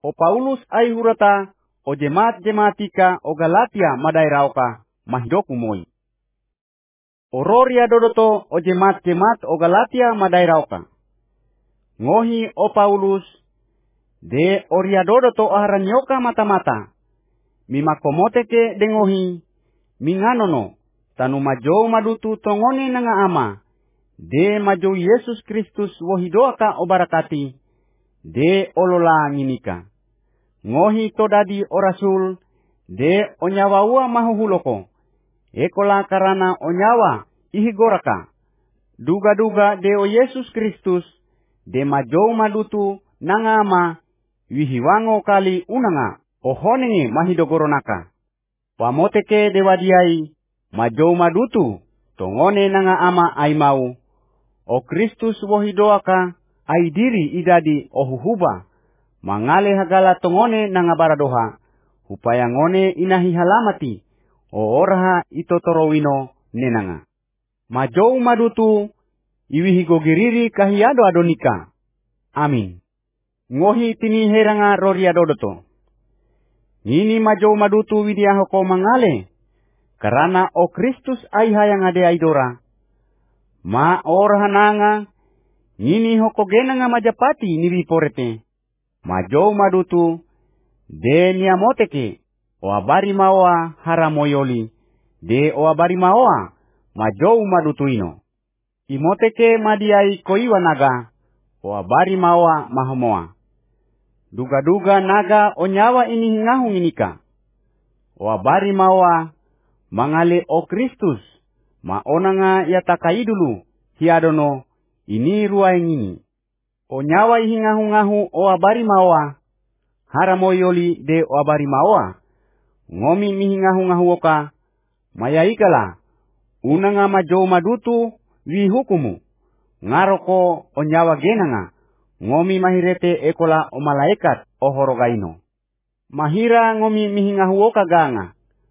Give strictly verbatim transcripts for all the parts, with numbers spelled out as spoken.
O Paulus ai hurata o jemaat-jemaatika o Galatia madairaoka mahidoku moi. O roria dodoto o jemaat-jemaat o Galatia madairaoka. Ngohi o Paulus de oria dodoto o haranyoka mata-mata. Mimakomoteke dengohi minganono tanu majou madutu tongone nanga ama. De majou Yesus Kristus wohidoaka o barakati. De olola nginika. Ngohi todadi o rasul de onyawa mahuhuloko. Ekola karana onyawa ihigoraka. Duga-duga de o Yesus Kristus de majou madutu nanga ama wihiwango kali unanga ohonenge mahidogoronaka. Pamoteke de wadiai majou madutu tongone nanga ama aimau. O Kristus wohidoaka ai diri idadi ohuhuba. Mangale hagala tongone nanga baradoha. Upaya ngone inahi halamati. O oraha itotorowino nenanga. Majou madutu iwihigo giriri kahiado adonika. Amin. Ngohi tini heranga roria dodoto. Nini majou madutu widiahoko mangale. Karana o Kristus ai hayang ade aidora. Ma oraha nanga. Nini hoko genanga majapati niwi porete. Majou madutu de niamoteke o abari maoa haramoyoli de o abari maoa majou madutu ino. Imoteke madiai koiwa naga o abari maoa mahomoa. Duga-duga naga o nyawa ini hingahu inika. O abari maoa mangale o Kristus ma onanga yatakai dulu hiadono ini ruai ngini. O nyawa ihingahu-ngahu o abari maoa. Haramoyoli de o abari maoa. Ngomi mihingahu-ngahu oka. Mayaikala. Unanga majou madutu wi hukumu. Ngaroko o nyawa genanga. Ngomi mahirete ekola o malaikat o horogaino. Mahira ngomi mihingahu oka ganga.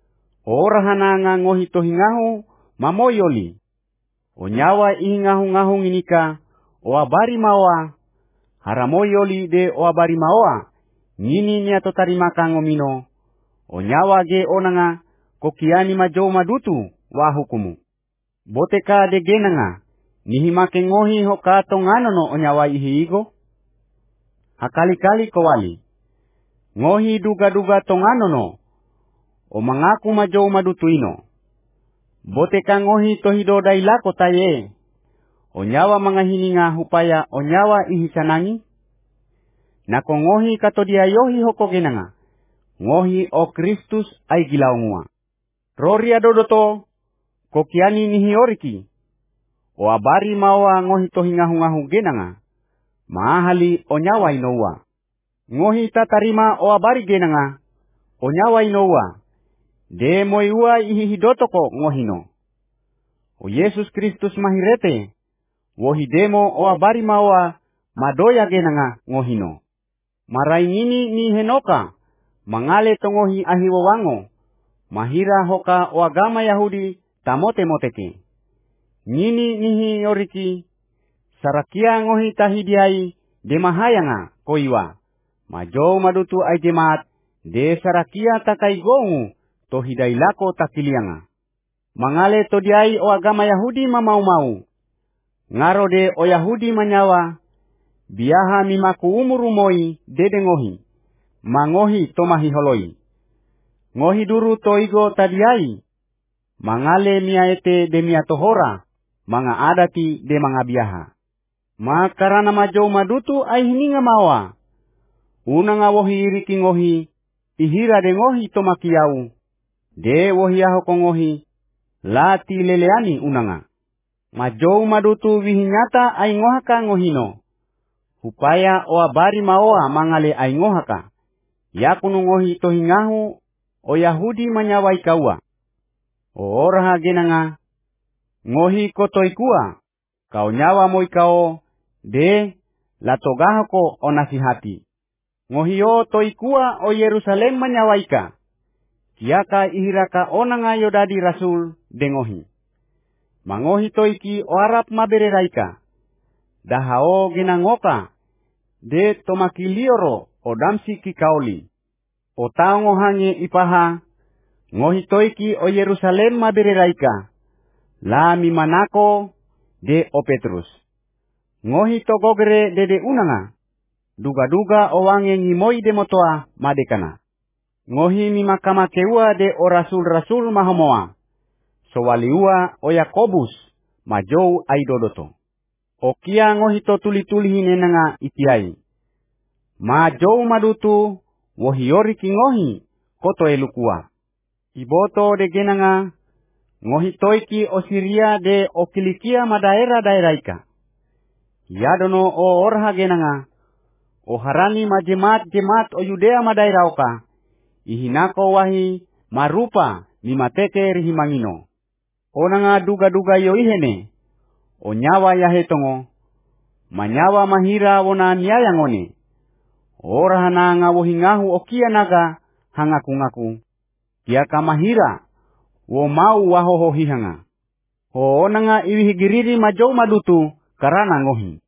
O rahananga ngohito hingahu mamoyoli. O nyawa ihingahu-ngahu nginika o abari maoa. Haramoyoli de o abari maoa. Nini niato tarimaka ngomino. O nyawa ge onanga kokiani majou madutu wa hukumu. Boteka de genanga. Nihimake ngohi hokato nganono o nyawa ihiigo. Hakali-kali kowali. Ngohi duga-duga tonganono. O mangaku majou madutu ino. Boteka ngohi tohido dailako taye. O nyawa mangahininga hupaya o nyawa ihisanangi. Nako ngohi katodia yohi hoko genanga. Ngohi o Kristus ai gilaungua. Roria dodoto kokiani nihioriki. O abari mawa ngohi tohingahu-ngahu genanga. Mahali o nyawa inoua. Ngohi tatarima o abari genanga. O nyawa inoua. De moiua ihihidotoko ngohino. O Yesus Kristus mahirete. Wohi demo o abari mawa madoya genanga ngohino. Marai ngini ni henoka. Mangale tongohi ahiwawango. Mahira hoka o agama Yahudi tamote-moteke. Ngini nihi oriki. Sarakia ngohi tahidiai de mahayanga koiwa. Majou madutu ai jemaat de sarakia takai gongu tohidailako takilianga. Mangale todiai o agama Yahudi mamau-mau. Ngaro de o Yahudi manyawa. Biaha mimaku umuru moi dede ngohi. Mangohi tomahi holoi. Ngohi duru toigo tadiai. Mangale miaete de miatohora. Manga adati de manga biaha. Makarana majou madutu ai hininga mawa. Unanga wohi iriki ngohi. Ihira de ngohi tomakiau. De wohi ahoko ngohi. Lati leleani unanga. Majou madutu wihinyata ai ngohaka ngohino. Upaya o abari maoa mangale ai ngohaka. Yakunu ngohi tohingahu o Yahudi manyawai kaua. O oraha genanga. Ngohi kotoikua. Kau nyawa moi kao. De latogahako o nasihati. Ngohi o toikua o Yerusalem manyawaika. Kiaka ihiraka onanga yodadi rasul dengohi. Mangohi toiki o Arab mabereraika. Dahao genangoka. De tomakilioro o damsi ki kaoli. O taongo hange ipaha, ngohi toiki o Yerusalem mabereraika, la mi manako de o Petrus. Ngohi togogere dede unanga, duga-duga o wange ngimoi de motoa madekana. Ngohi mi makama keua de o rasul-rasul mahomoa, sowaliua o Yakobus majou aidodoto. O kia ngohi to tuli-tuli hinenanga itiai. Majou madutu wohiori ki ngohi koto elukua. Iboto de genanga ngohi toiki o Siria de o Kilikia madaera-daeraika. Yadono o orha genanga o harani majemat-jemat o Yudea madaerauka. Ihinako wahi marupa limateke rihimangino. Onanga duga-duga yo ihene. O nyawa yahetongo. Manyawa mahira wona niayangone. Ora hananga wohingahu o kia naga hangaku-ngaku. Kia kamahira wo mau wahoho hihanga. Ho onanga iwihigiriri majou madutu karana ngohi.